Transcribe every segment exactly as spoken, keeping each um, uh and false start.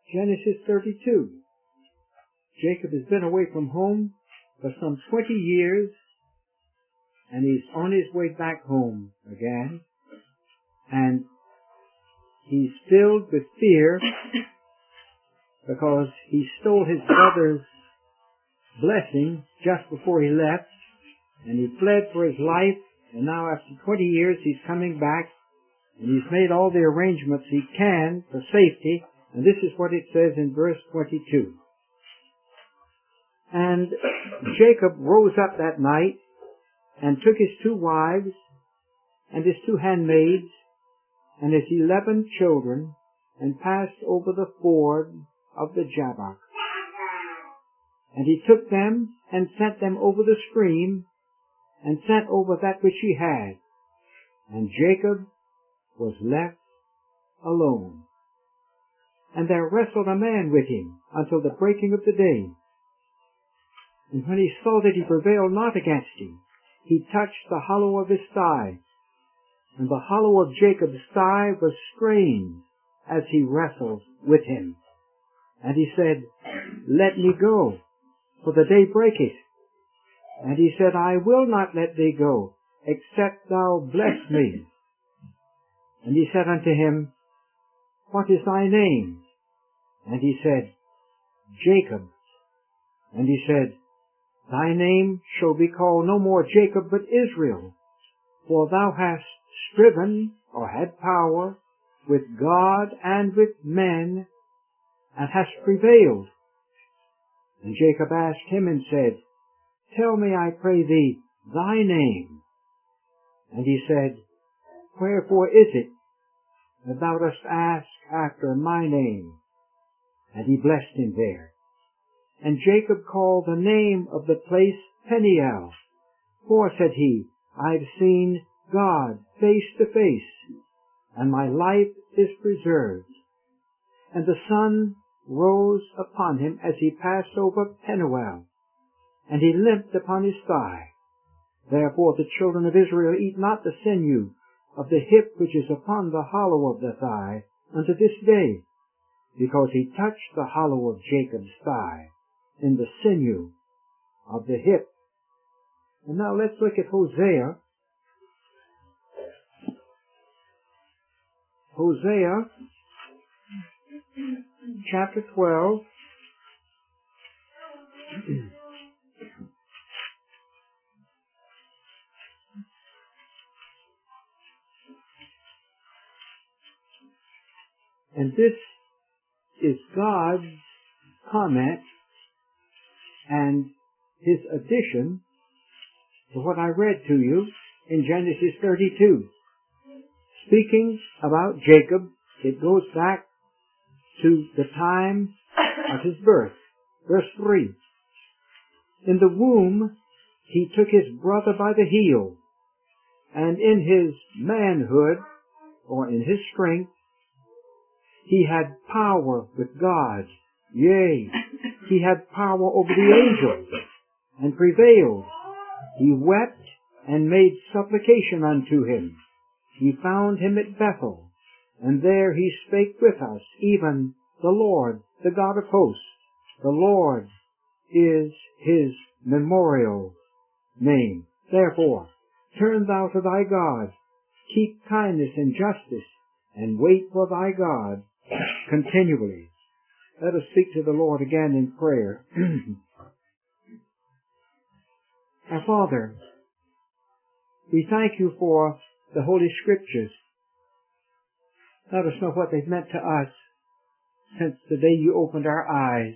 Genesis thirty-two. Jacob has been away from home for some twenty years, and he's on his way back home again, and he's filled with fear because he stole his brother's blessing just before he left, and he fled for his life, and now after twenty years he's coming back, and he's made all the arrangements he can for safety, and this is what it says in verse twenty-two. And Jacob rose up that night and took his two wives and his two handmaids and his eleven children and passed over the ford of the Jabbok. And he took them and sent them over the stream and sent over that which he had. And Jacob was left alone. And there wrestled a man with him until the breaking of the day. And when he saw that he prevailed not against him, he touched the hollow of his thigh. And the hollow of Jacob's thigh was strained as he wrestled with him. And he said, Let me go, for the day breaketh. And he said, I will not let thee go, except thou bless me. And he said unto him, What is thy name? And he said, Jacob. And he said, Thy name shall be called no more Jacob, but Israel, for thou hast striven, or had power, with God and with men, and hast prevailed. And Jacob asked him and said, Tell me, I pray thee, thy name. And he said, Wherefore is it that thou dost ask after my name? And he blessed him there. And Jacob called the name of the place Peniel. For, said he, I've seen God face to face, and my life is preserved. And the sun rose upon him as he passed over Penuel, and he limped upon his thigh. Therefore the children of Israel eat not the sinew of the hip which is upon the hollow of the thigh unto this day, because he touched the hollow of Jacob's thigh in the sinew of the hip. And now let's look at Hosea. Hosea, chapter twelve. And this is God's comment and his addition to what I read to you in Genesis thirty-two. Speaking about Jacob, it goes back to the time of his birth. Verse three. In the womb he took his brother by the heel, and in his manhood, or in his strength, he had power with God. Yea, he had power over the angels, and prevailed. He wept and made supplication unto him. He found him at Bethel, and there he spake with us, even the Lord, the God of hosts. The Lord is his memorial name. Therefore, turn thou to thy God, keep kindness and justice, and wait for thy God continually. Let us speak to the Lord again in prayer. Our Father, we thank you for the Holy Scriptures. Let us know what they've meant to us since the day you opened our eyes.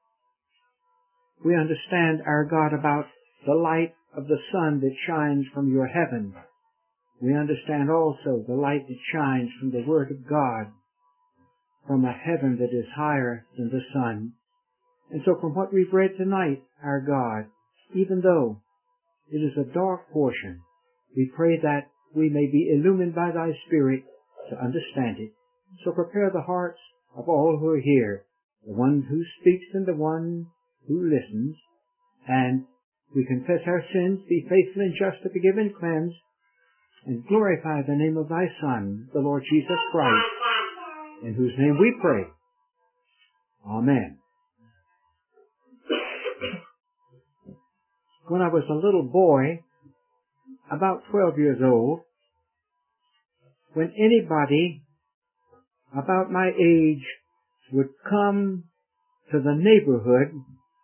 We understand, our God, about the light of the sun that shines from your heaven. We understand also the light that shines from the Word of God, from a heaven that is higher than the sun. And so from what we've read tonight, our God, even though it is a dark portion, we pray that we may be illumined by thy Spirit to understand it. So prepare the hearts of all who are here, the one who speaks and the one who listens. And we confess our sins, be faithful and just to forgive and cleanse, and glorify the name of thy Son, the Lord Jesus Christ, in whose name we pray. Amen. When I was a little boy, about twelve years old, when anybody about my age would come to the neighborhood,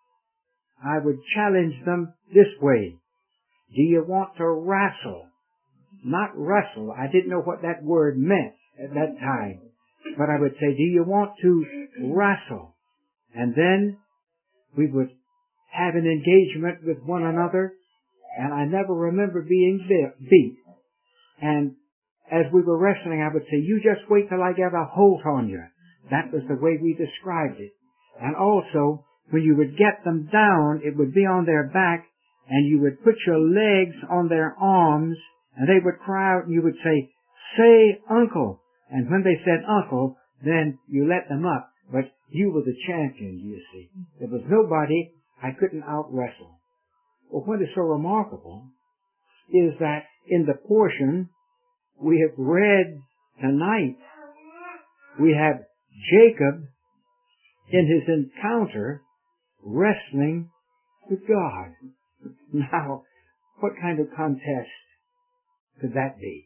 I would challenge them this way. Do you want to wrestle? Not wrestle. I didn't know what that word meant at that time. But I would say, do you want to wrestle? And then we would have an engagement with one another, and I never remember being beat. And as we were wrestling, I would say, you just wait till I get a hold on you. That was the way we described it. And also, when you would get them down, it would be on their back, and you would put your legs on their arms, and they would cry out, and you would say, say, uncle. And when they said uncle, then you let them up. But you were the champion, you see. There was nobody I couldn't out-wrestle. Well, what is so remarkable is that in the portion we have read tonight, we have Jacob in his encounter wrestling with God. Now, what kind of contest could that be?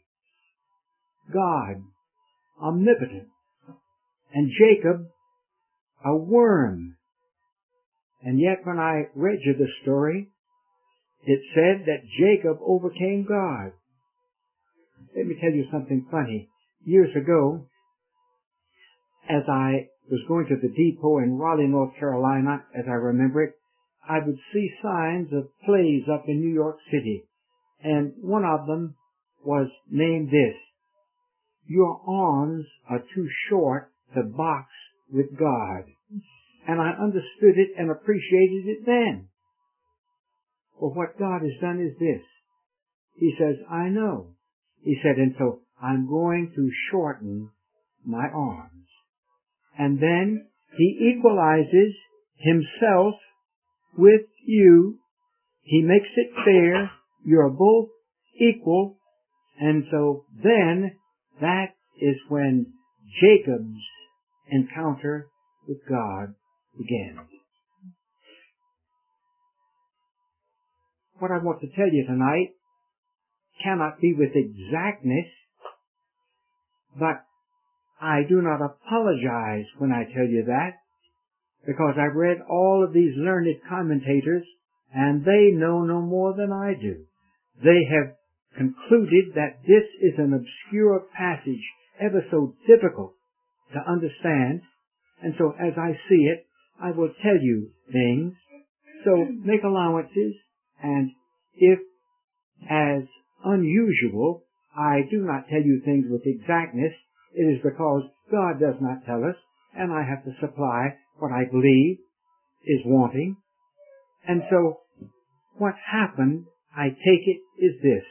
God, omnipotent, and Jacob, a worm. And yet when I read you the story, it said that Jacob overcame God. Let me tell you something funny. Years ago, as I was going to the depot in Raleigh, North Carolina, as I remember it, I would see signs of plays up in New York City. And one of them was named this: your arms are too short to box with God. And I understood it and appreciated it then. Well, what God has done is this. He says, I know. He said, and so I'm going to shorten my arms. And then he equalizes himself with you. He makes it fair. You're both equal. And so then that is when Jacob's encounter with God began. What I want to tell you tonight cannot be with exactness, but I do not apologize when I tell you that, because I've read all of these learned commentators, and they know no more than I do. They have concluded that this is an obscure passage, ever so difficult to understand, and so as I see it, I will tell you things. So make allowances, and if, as unusual, I do not tell you things with exactness, it is because God does not tell us, and I have to supply what I believe is wanting. And so, what happened, I take it, is this.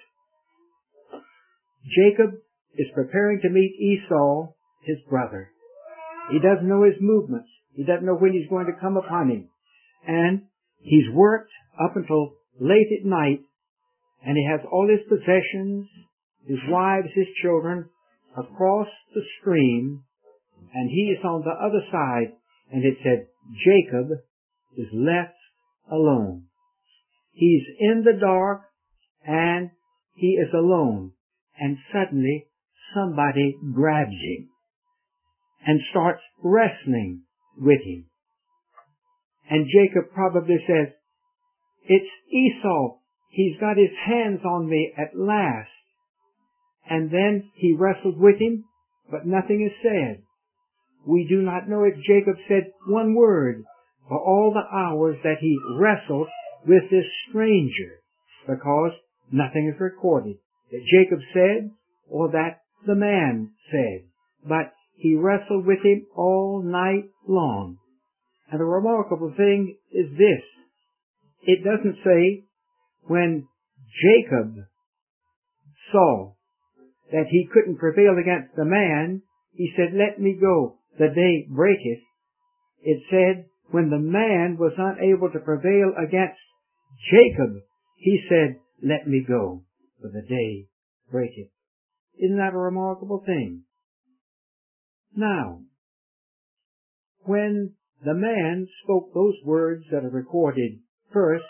Jacob is preparing to meet Esau, his brother. He doesn't know his movements. He doesn't know when he's going to come upon him. And he's worked up until late at night, and he has all his possessions, his wives, his children, across the stream, and he is on the other side, and it said, Jacob is left alone. He's in the dark, and he is alone, and suddenly somebody grabs him and starts wrestling with him. And Jacob probably says, it's Esau. He's got his hands on me at last. And then he wrestled with him, but nothing is said. We do not know if Jacob said one word for all the hours that he wrestled with this stranger, because nothing is recorded that Jacob said or that the man said. But he wrestled with him all night long. And the remarkable thing is this. It doesn't say when Jacob saw that he couldn't prevail against the man, he said, let me go, the day breaketh. It said, when the man was unable to prevail against Jacob, he said, let me go, for the day breaketh. Isn't that a remarkable thing? Now, when the man spoke those words that are recorded. First,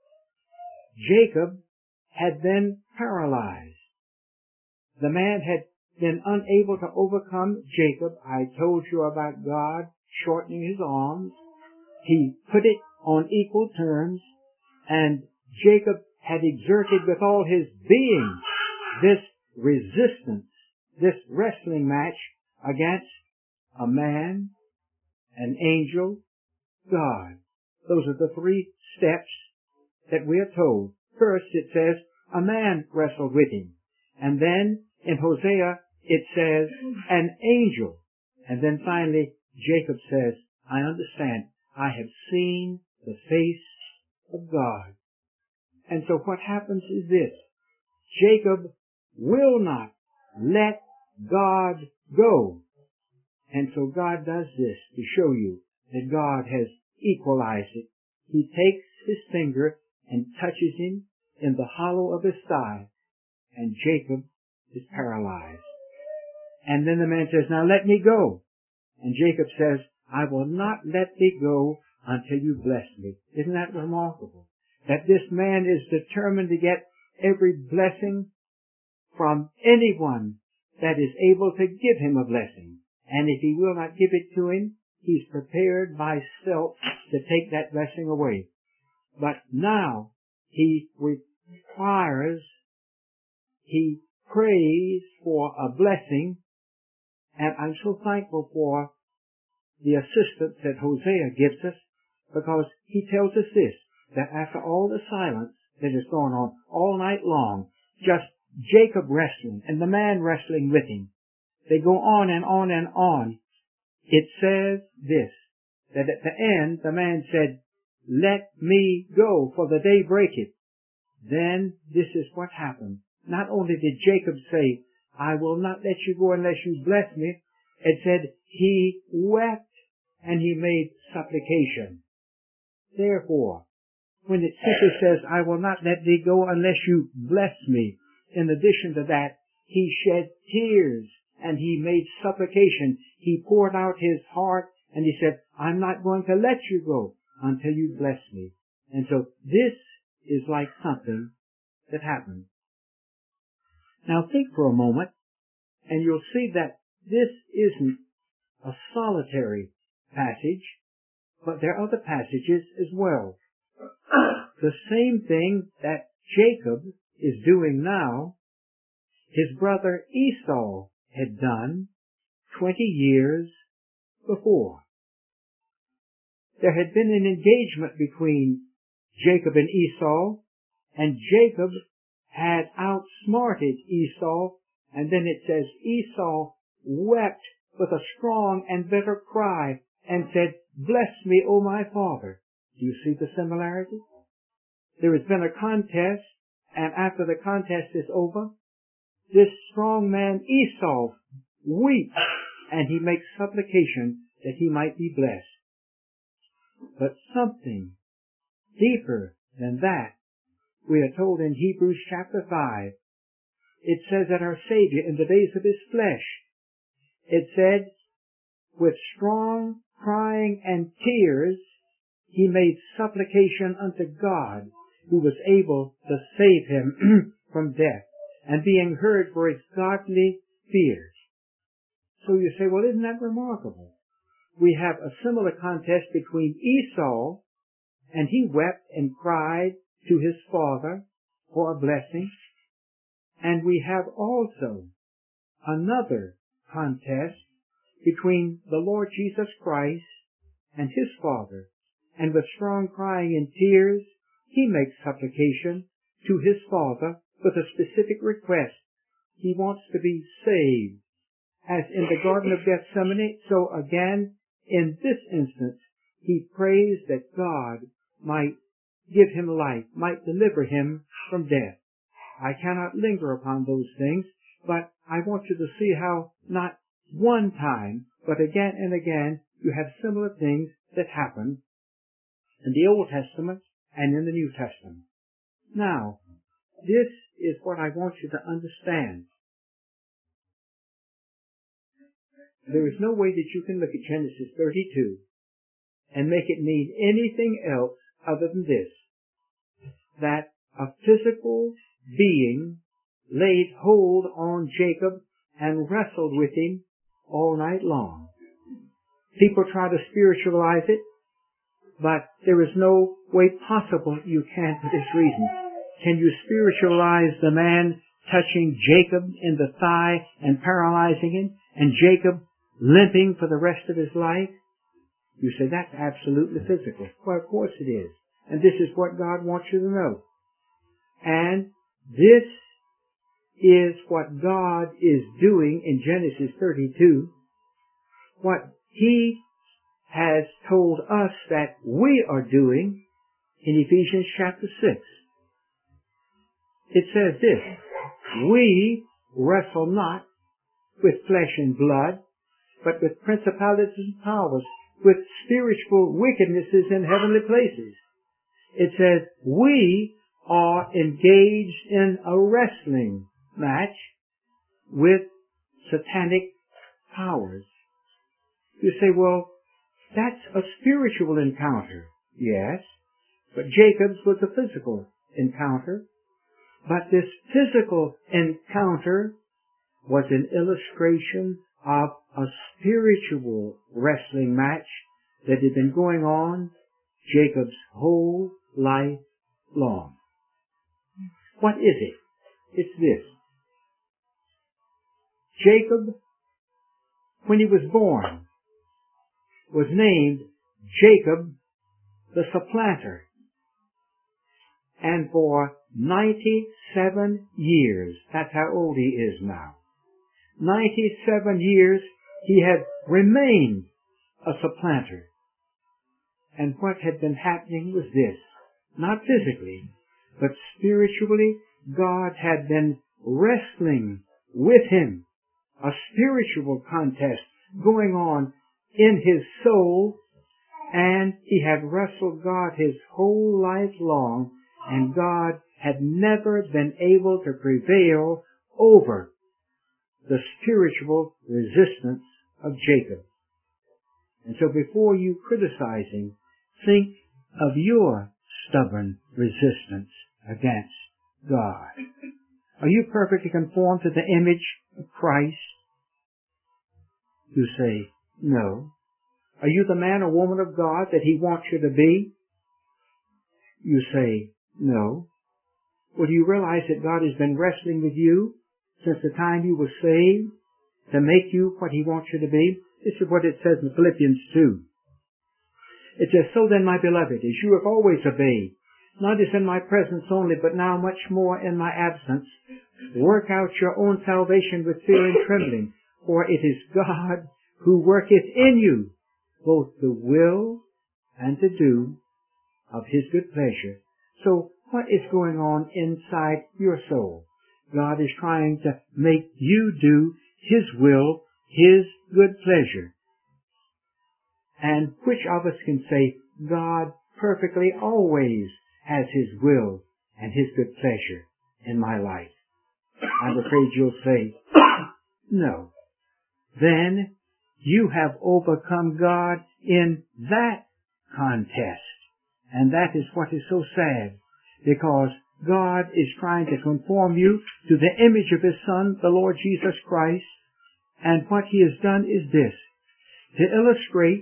Jacob had been paralyzed. The man had been unable to overcome Jacob. I told you about God shortening his arms. He put it on equal terms, and Jacob had exerted with all his being this resistance, this wrestling match against a man, an angel, God. Those are the three steps that we are told. First, it says, a man wrestled with him. And then, in Hosea, it says, an angel. And then finally, Jacob says, I understand. I have seen the face of God. And so what happens is this. Jacob will not let God go. And so God does this to show you that God has equalized it. He takes his finger and touches him in the hollow of his thigh, and Jacob is paralyzed. And then the man says, now let me go. And Jacob says, I will not let thee go until you bless me. Isn't that remarkable? That this man is determined to get every blessing from anyone that is able to give him a blessing. And if he will not give it to him, he's prepared by stealth to take that blessing away. But now he requires, he prays for a blessing, and I'm so thankful for the assistance that Hosea gives us, because he tells us this, that after all the silence that has gone on all night long, just Jacob wrestling and the man wrestling with him, they go on and on and on. It says this, that at the end the man said, let me go, for the day breaketh. Then this is what happened. Not only did Jacob say, I will not let you go unless you bless me, it said he wept and he made supplication. Therefore, when it simply says, I will not let thee go unless you bless me, in addition to that, he shed tears and he made supplication. He poured out his heart and he said, I'm not going to let you go until you bless me. And so this is like something that happened. Now think for a moment, and you'll see that this isn't a solitary passage, but there are other passages as well. The same thing that Jacob is doing now, his brother Esau had done twenty years before. There had been an engagement between Jacob and Esau, and Jacob had outsmarted Esau, and then it says Esau wept with a strong and bitter cry and said, bless me, O my father. Do you see the similarity? There has been a contest, and after the contest is over, this strong man Esau weeps, and he makes supplication that he might be blessed. But something deeper than that, we are told in Hebrews chapter five. It says that our Savior, in the days of his flesh, it said, with strong crying and tears, he made supplication unto God, who was able to save him from death, and being heard for his godly fears. So you say, well, isn't that remarkable? We have a similar contest between Esau, and he wept and cried to his father for a blessing. And we have also another contest between the Lord Jesus Christ and his Father. And with strong crying and tears, he makes supplication to his Father with a specific request. He wants to be saved. As in the Garden of Gethsemane, so again, in this instance, he prays that God might give him life, might deliver him from death. I cannot linger upon those things, but I want you to see how not one time, but again and again, you have similar things that happen in the Old Testament and in the New Testament. Now, this is what I want you to understand. There is no way that you can look at Genesis thirty-two and make it mean anything else other than this, that a physical being laid hold on Jacob and wrestled with him all night long. People try to spiritualize it, but there is no way possible you can for this reason. Can you spiritualize the man touching Jacob in the thigh and paralyzing him, and Jacob limping for the rest of his life? You say, that's absolutely physical. Well, of course it is. And this is what God wants you to know. And this is what God is doing in Genesis thirty-two. What He has told us that we are doing in Ephesians chapter six. It says this, we wrestle not with flesh and blood, but with principalities and powers, with spiritual wickednesses in heavenly places. It says we are engaged in a wrestling match with satanic powers. You say, well, that's a spiritual encounter. Yes, but Jacob's was a physical encounter. But this physical encounter was an illustration of a spiritual wrestling match that had been going on Jacob's whole life long. What is it? It's this. Jacob, when he was born, was named Jacob the supplanter. And for ninety-seven years, that's how old he is now, ninety-seven years he had remained a supplanter. And what had been happening was this, not physically, but spiritually, God had been wrestling with him, a spiritual contest going on in his soul, and he had wrestled God his whole life long, and God had never been able to prevail over the spiritual resistance of Jacob. And so before you criticize him, think of your stubborn resistance against God. Are you perfectly conformed to the image of Christ? You say, no. Are you the man or woman of God that he wants you to be? You say, no. Well, do you realize that God has been wrestling with you since the time you were saved to make you what he wants you to be? This is what it says in Philippians two. It says, so then, my beloved, as you have always obeyed, not as in my presence only, but now much more in my absence, work out your own salvation with fear and trembling, for it is God who worketh in you both the will and to do of his good pleasure. So what is going on inside your soul? God is trying to make you do his will, his good pleasure. And which of us can say, God perfectly always has his will and his good pleasure in my life? I'm afraid you'll say, no. Then you have overcome God in that contest. And that is what is so sad, because God is trying to conform you to the image of his Son, the Lord Jesus Christ. And what he has done is this, to illustrate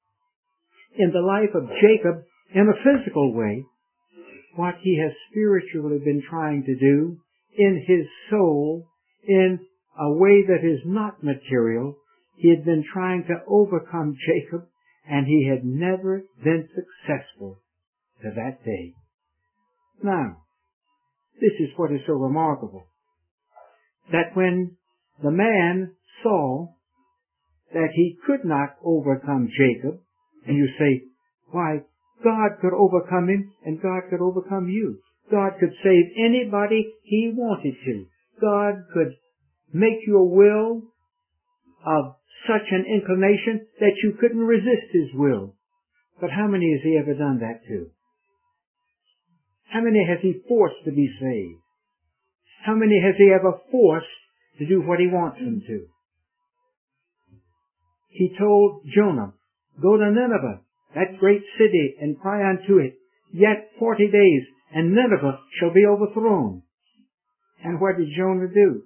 in the life of Jacob in a physical way what he has spiritually been trying to do in his soul in a way that is not material. He had been trying to overcome Jacob, and he had never been successful to that day. Now, this is what is so remarkable, that when the man saw that he could not overcome Jacob, and you say, why, God could overcome him, and God could overcome you. God could save anybody he wanted to. God could make your will of such an inclination that you couldn't resist his will. But how many has he ever done that to? How many has he forced to be saved? How many has he ever forced to do what he wants them to? He told Jonah, go to Nineveh that great city, and cry unto it, yet forty days, and Nineveh shall be overthrown. And what did Jonah do?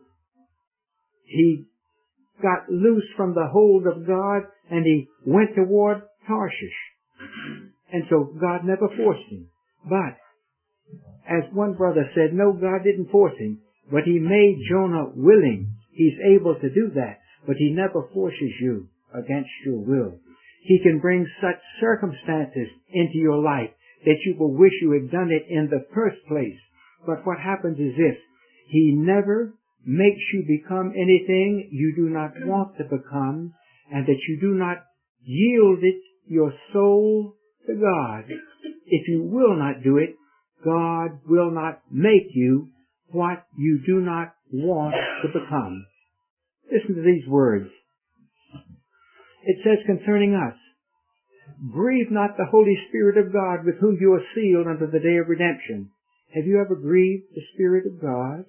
He got loose from the hold of God, and he went toward Tarshish. And so God never forced him. But, as one brother said, no, God didn't force him, but he made Jonah willing. He's able to do that, but he never forces you against your will. He can bring such circumstances into your life that you will wish you had done it in the first place. But what happens is this: he never makes you become anything you do not want to become, and that you do not yield it, your soul, to God. If you will not do it, God will not make you what you do not want to become. Listen to these words. It says concerning us, grieve not the Holy Spirit of God, with whom you are sealed unto the day of redemption. Have you ever grieved the Spirit of God?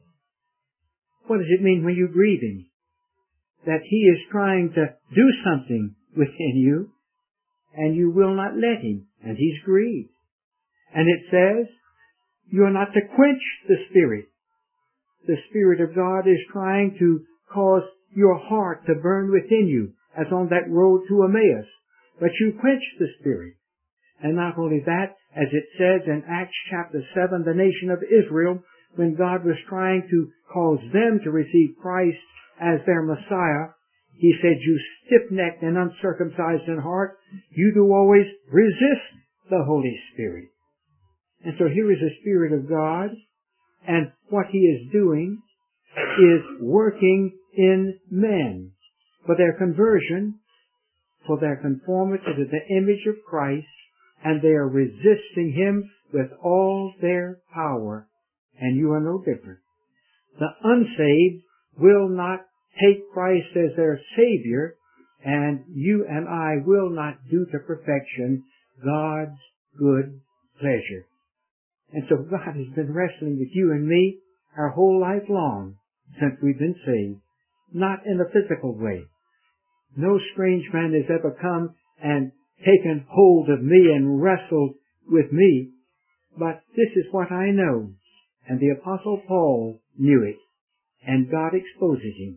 What does it mean when you grieve Him? That He is trying to do something within you, and you will not let Him, and He's grieved. And it says, you are not to quench the Spirit. The Spirit of God is trying to cause your heart to burn within you, as on that road to Emmaus. But you quench the Spirit. And not only that, as it says in Acts chapter seven, the nation of Israel, when God was trying to cause them to receive Christ as their Messiah, He said, you stiff-necked and uncircumcised in heart, you do always resist the Holy Spirit. And so here is the Spirit of God, and what He is doing is working in men for their conversion, for their conformity to the image of Christ, and they are resisting Him with all their power, and you are no different. The unsaved will not take Christ as their Savior, and you and I will not do to perfection God's good pleasure. And so God has been wrestling with you and me our whole life long since we've been saved, not in a physical way. No strange man has ever come and taken hold of me and wrestled with me, but this is what I know. And the Apostle Paul knew it, and God exposes him.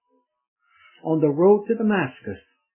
On the road to Damascus,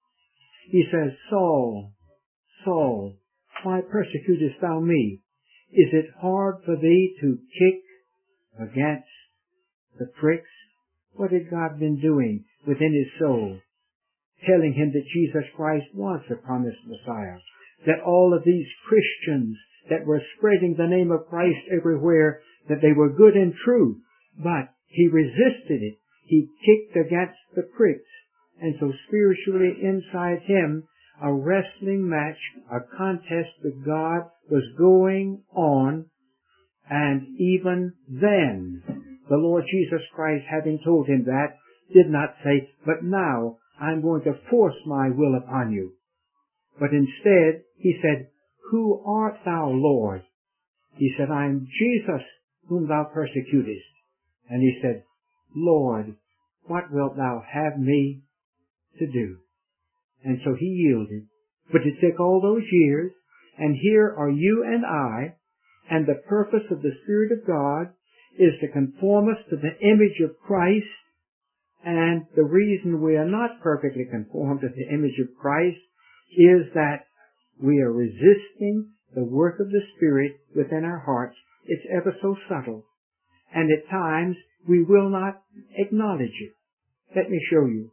he says, Saul, Saul, why persecutest thou me? Is it hard for thee to kick against the pricks? What had God been doing within his soul? Telling him that Jesus Christ was the promised Messiah. That all of these Christians that were spreading the name of Christ everywhere, that they were good and true. But he resisted it. He kicked against the pricks. And so spiritually inside him, a wrestling match, a contest with God was going on. And even then, the Lord Jesus Christ, having told him that, did not say, but now I'm going to force my will upon you. But instead, he said, who art thou, Lord? He said, I am Jesus, whom thou persecutest. And he said, Lord, what wilt thou have me to do? And so he yielded. But it took all those years, and here are you and I, and the purpose of the Spirit of God is to conform us to the image of Christ. And the reason we are not perfectly conformed to the image of Christ is that we are resisting the work of the Spirit within our hearts. It's ever so subtle. And at times, we will not acknowledge it. Let me show you.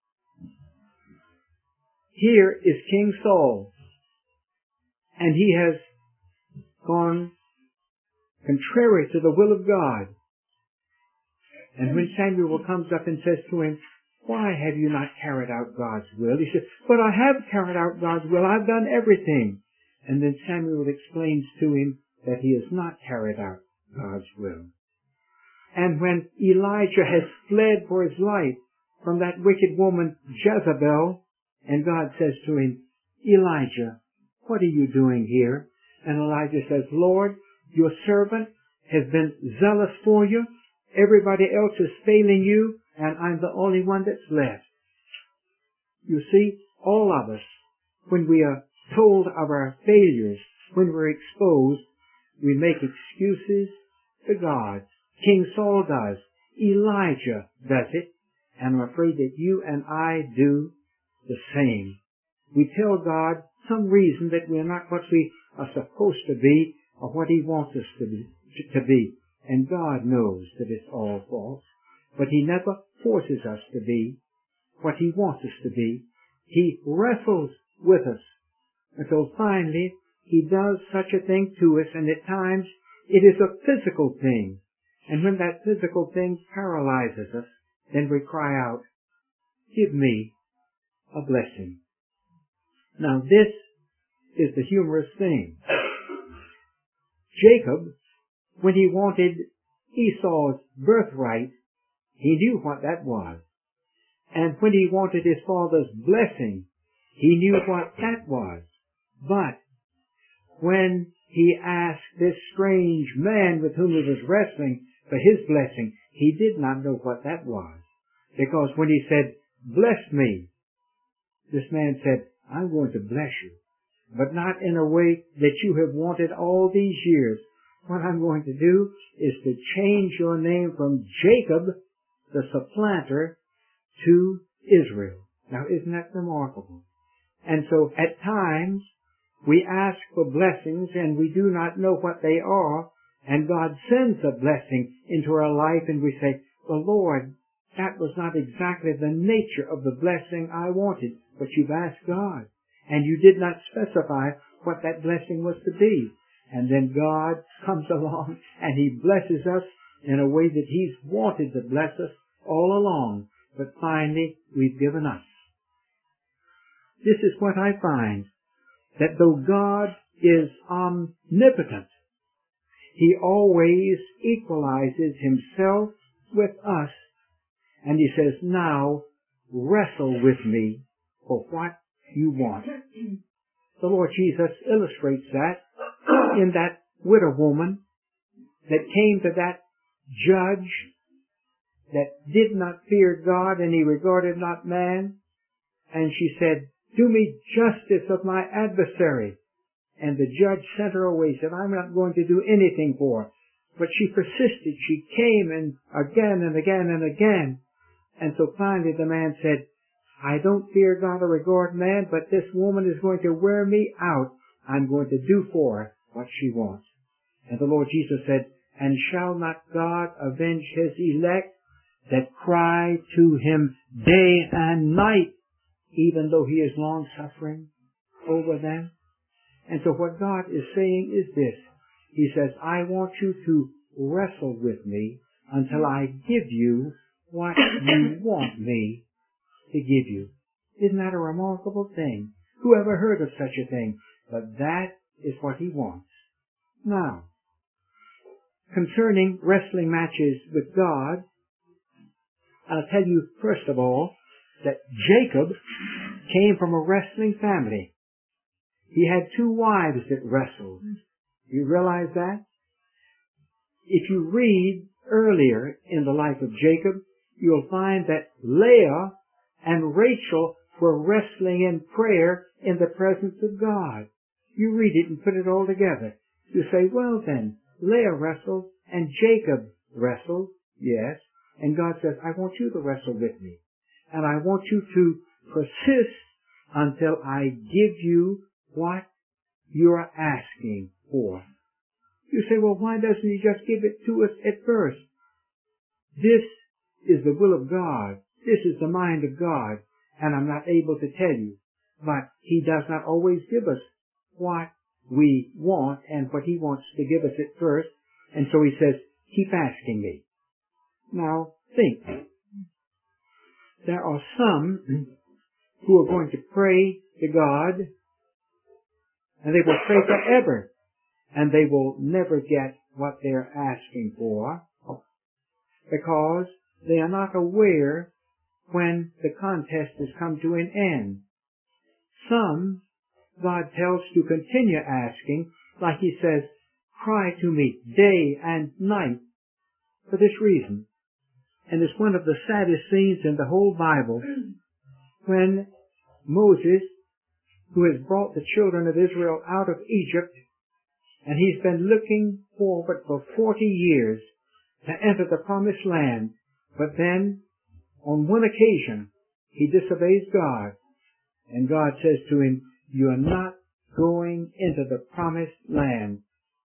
Here is King Saul. And he has gone contrary to the will of God. And when Samuel comes up and says to him, why have you not carried out God's will? He says, but I have carried out God's will. I've done everything. And then Samuel explains to him that he has not carried out God's will. And when Elijah has fled for his life from that wicked woman Jezebel, and God says to him, Elijah, what are you doing here? And Elijah says, Lord, your servant has been zealous for you. Everybody else is failing you, and I'm the only one that's left. You see, all of us, when we are told of our failures, when we're exposed, we make excuses to God. King Saul does. Elijah does it. And I'm afraid that you and I do the same. We tell God some reason that we're not what we are supposed to be or what He wants us to be. To be. And God knows that it's all false. But He never forces us to be what He wants us to be. He wrestles with us until finally He does such a thing to us, and at times it is a physical thing. And when that physical thing paralyzes us, then we cry out, give me a blessing. Now this is the humorous thing. Jacob, when he wanted Esau's birthright, he knew what that was. And when he wanted his father's blessing, he knew what that was. But when he asked this strange man with whom he was wrestling for his blessing, he did not know what that was. Because when he said, bless me, this man said, I'm going to bless you, but not in a way that you have wanted all these years. What I'm going to do is to change your name from Jacob, the supplanter, to Israel. Now, isn't that remarkable? And so, at times, we ask for blessings and we do not know what they are, and God sends a blessing into our life and we say, well, Lord, that was not exactly the nature of the blessing I wanted, but you've asked God, and you did not specify what that blessing was to be. And then God comes along and He blesses us in a way that He's wanted to bless us all along, but finally we've given up. This is what I find, that though God is omnipotent, He always equalizes Himself with us, and He says, now wrestle with me for what you want. The Lord Jesus illustrates that in that widow woman that came to that judge that did not fear God and he regarded not man, and she said, do me justice of my adversary. And the judge sent her away, said, I'm not going to do anything for her. But she persisted. She came and again and again and again. And so finally the man said, I don't fear God or regard man, but this woman is going to wear me out. I'm going to do for her what she wants. And the Lord Jesus said, and shall not God avenge His elect that cry to Him day and night, even though He is long-suffering over them? And so what God is saying is this. He says, I want you to wrestle with me until I give you what you want me to give you. Isn't that a remarkable thing? Who ever heard of such a thing? But that is what He wants. Now, concerning wrestling matches with God, I'll tell you first of all that Jacob came from a wrestling family. He had two wives that wrestled. You realize that? If you read earlier in the life of Jacob, you'll find that Leah and Rachel were wrestling in prayer in the presence of God. You read it and put it all together. You say, well then, Leah wrestled and Jacob wrestled, yes, and God says, I want you to wrestle with me. And I want you to persist until I give you what you're asking for. You say, well, why doesn't He just give it to us at first? This is the will of God. This is the mind of God. And I'm not able to tell you. But He does not always give us what we want and what He wants to give us at first. And so He says, keep asking me. Now, think. There are some who are going to pray to God, and they will pray forever, and they will never get what they're asking for, because they are not aware when the contest has come to an end. Some, God tells to continue asking, like He says, cry to me day and night, for this reason. And it's one of the saddest scenes in the whole Bible when Moses who has brought the children of Israel out of Egypt, and he's been looking forward for forty years to enter the promised land. But then, on one occasion, he disobeys God, and God says to him, you are not going into the promised land.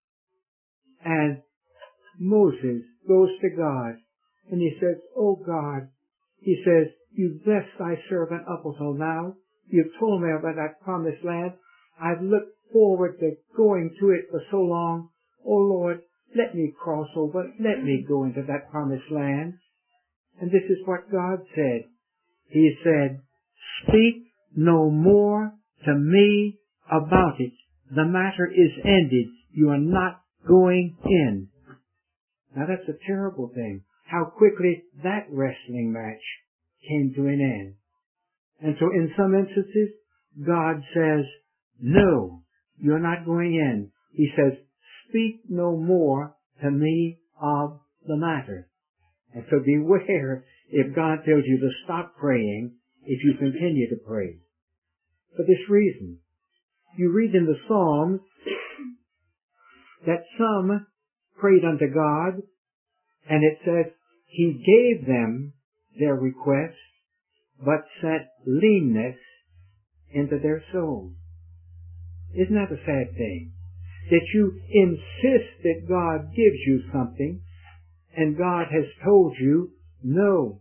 And Moses goes to God, and he says, oh God, he says, you've blessed thy servant up until now. You've told me about that promised land. I've looked forward to going to it for so long. Oh Lord, let me cross over. Let me go into that promised land. And this is what God said. He said, speak no more to me about it. The matter is ended. You are not going in. Now that's a terrible thing. How quickly that wrestling match came to an end. And so in some instances, God says, no, you're not going in. He says, speak no more to me of the matter. And so beware if God tells you to stop praying if you continue to pray. For this reason, you read in the Psalms that some prayed unto God, and it says, he gave them their request, but sent leanness into their soul. Isn't that a sad thing? That you insist that God gives you something, and God has told you, no,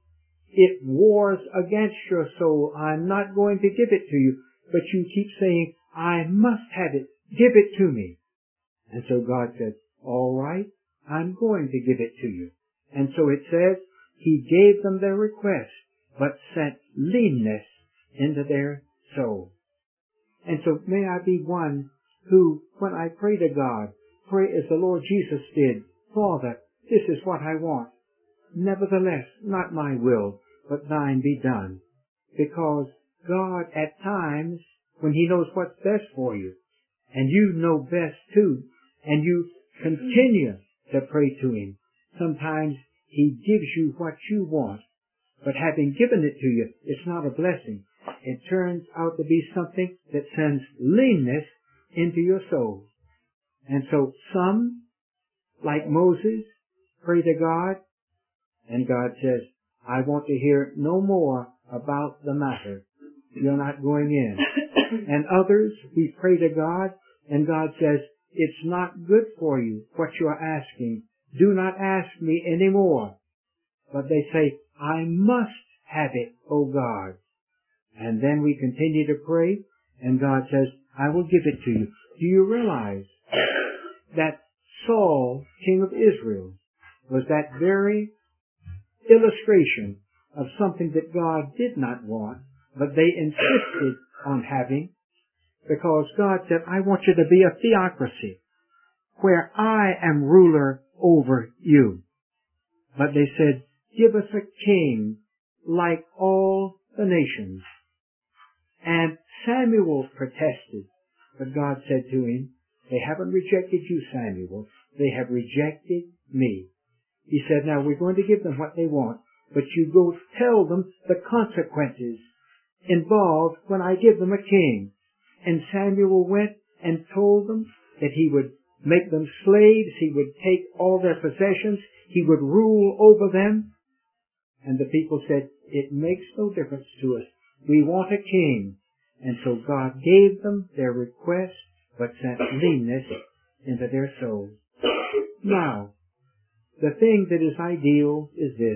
it wars against your soul. I'm not going to give it to you. But you keep saying, I must have it. Give it to me. And so God says, all right, I'm going to give it to you. And so it says, he gave them their request, but sent leanness into their soul. And so may I be one who, when I pray to God, pray as the Lord Jesus did, Father, this is what I want. Nevertheless, not my will, but thine be done. Because God, at times, when he knows what's best for you, and you know best too, and you continue to pray to him, sometimes he gives you what you want. But having given it to you, it's not a blessing. It turns out to be something that sends leanness into your soul. And so some, like Moses, pray to God, and God says, I want to hear no more about the matter. You're not going in. And others, we pray to God, and God says, it's not good for you, what you are asking. Do not ask me anymore. But they say, I must have it, O God. And then we continue to pray, and God says, I will give it to you. Do you realize that Saul, king of Israel, was that very illustration of something that God did not want, but they insisted on having, because God said, I want you to be a theocracy, where I am ruler over you. But they said, give us a king like all the nations. And Samuel protested, but God said to him, they haven't rejected you, Samuel. They have rejected me. He said, now we're going to give them what they want, but you go tell them the consequences involved when I give them a king. And Samuel went and told them that he would make them slaves, he would take all their possessions, he would rule over them. And the people said, it makes no difference to us. We want a king. And so God gave them their request, but sent leanness into their souls. Now, the thing that is ideal is this.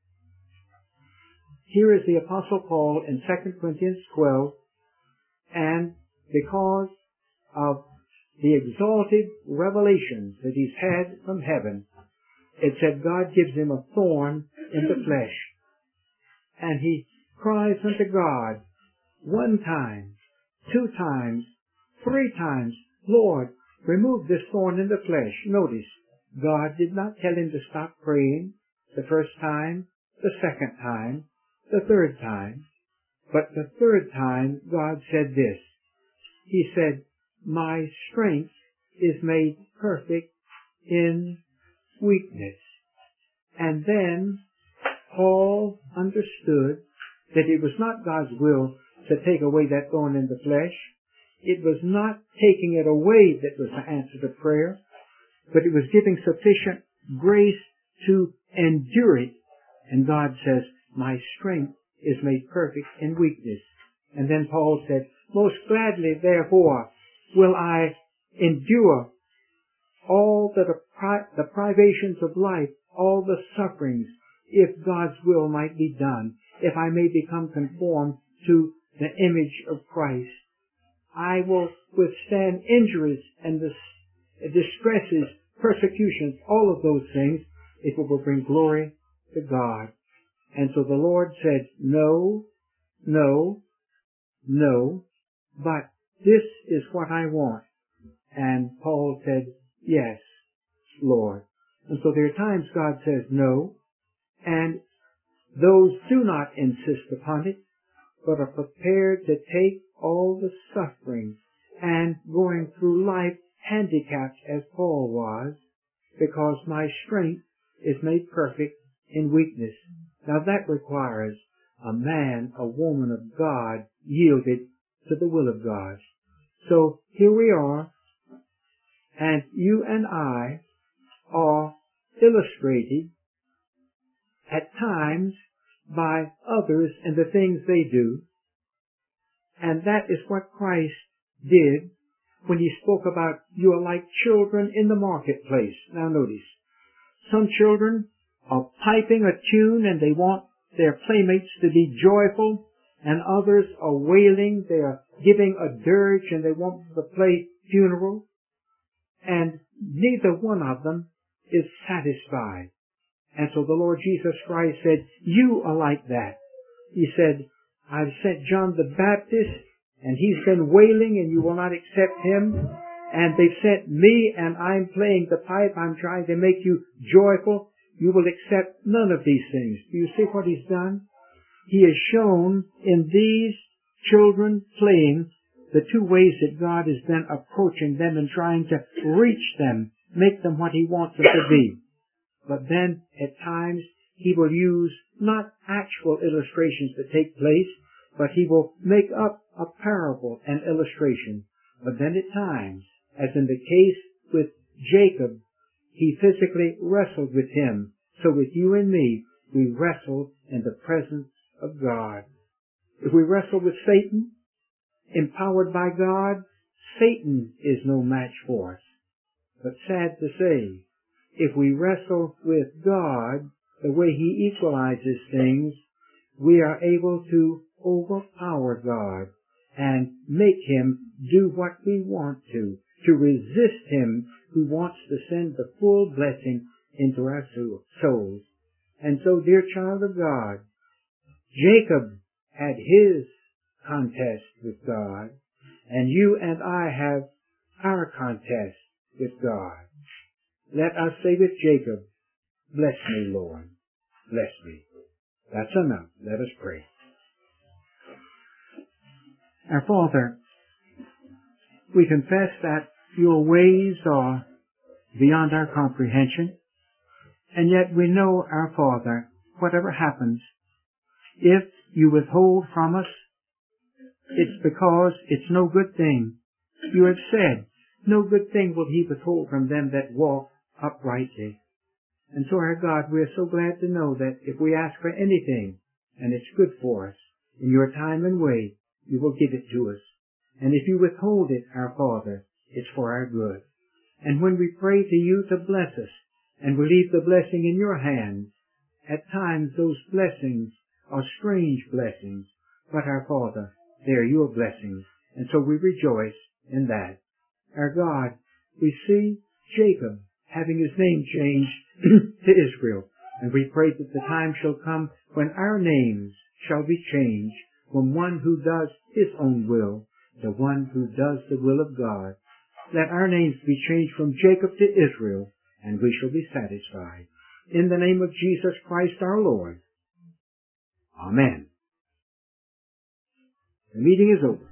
Here is the Apostle Paul in Second Corinthians twelve, and because of the exalted revelations that he's had from heaven, it said God gives him a thorn in the flesh. And he cries unto God one time, two times, three times, Lord, remove this thorn in the flesh. Notice, God did not tell him to stop praying the first time, the second time, the third time. But the third time, God said this. He said, my strength is made perfect in weakness. And then Paul understood that it was not God's will to take away that thorn in the flesh. It was not taking it away that was the answer to prayer, but it was giving sufficient grace to endure it. And God says, my strength is made perfect in weakness. And then Paul said, most gladly, therefore, will I endure all the, depri- the privations of life, all the sufferings, if God's will might be done, if I may become conformed to the image of Christ. I will withstand injuries and the distresses, persecutions, all of those things, if it will bring glory to God. And so the Lord said, no, no, no, but this is what I want. And Paul said, yes, Lord. And so there are times God says no, and those do not insist upon it, but are prepared to take all the suffering and going through life handicapped as Paul was, because my strength is made perfect in weakness. Now that requires a man, a woman of God yielded to the will of God. So here we are, and you and I are illustrated at times by others and the things they do. And that is what Christ did when he spoke about you are like children in the marketplace. Now notice, some children are piping a tune and they want their playmates to be joyful, and others are wailing, they are giving a dirge and they want to play funeral. And neither one of them is satisfied. And so the Lord Jesus Christ said, you are like that. He said, I've sent John the Baptist, and he's been wailing, and you will not accept him. And they've sent me, and I'm playing the pipe. I'm trying to make you joyful. You will accept none of these things. Do you see what he's done? He has shown in these children playing the two ways that God is then approaching them and trying to reach them, make them what he wants them to be. But then, at times, he will use not actual illustrations that take place, but he will make up a parable and illustration. But then at times, as in the case with Jacob, he physically wrestled with him. So with you and me, we wrestle in the presence of God. If we wrestle with Satan, empowered by God, Satan is no match for us. But sad to say, if we wrestle with God, the way he equalizes things, we are able to overpower God and make him do what we want to, to resist him who wants to send the full blessing into our souls. And so, dear child of God, Jacob had his contest with God, and you and I have our contest with God. Let us say with Jacob, bless me, Lord, bless me. That's enough. Let us pray. Our Father, we confess that your ways are beyond our comprehension, and yet we know, our Father, whatever happens, if you withhold from us, it's because it's no good thing. You have said, no good thing will he withhold from them that walk uprightly. And so, our God, we are so glad to know that if we ask for anything, and it's good for us, in your time and way, you will give it to us. And if you withhold it, our Father, it's for our good. And when we pray to you to bless us, and we leave the blessing in your hands, at times those blessings are strange blessings, but our Father, they are your blessings, and so we rejoice in that. Our God, we see Jacob having his name changed to Israel, and we pray that the time shall come when our names shall be changed from one who does his own will to one who does the will of God. Let our names be changed from Jacob to Israel, and we shall be satisfied. In the name of Jesus Christ our Lord. Amen. The meeting is over.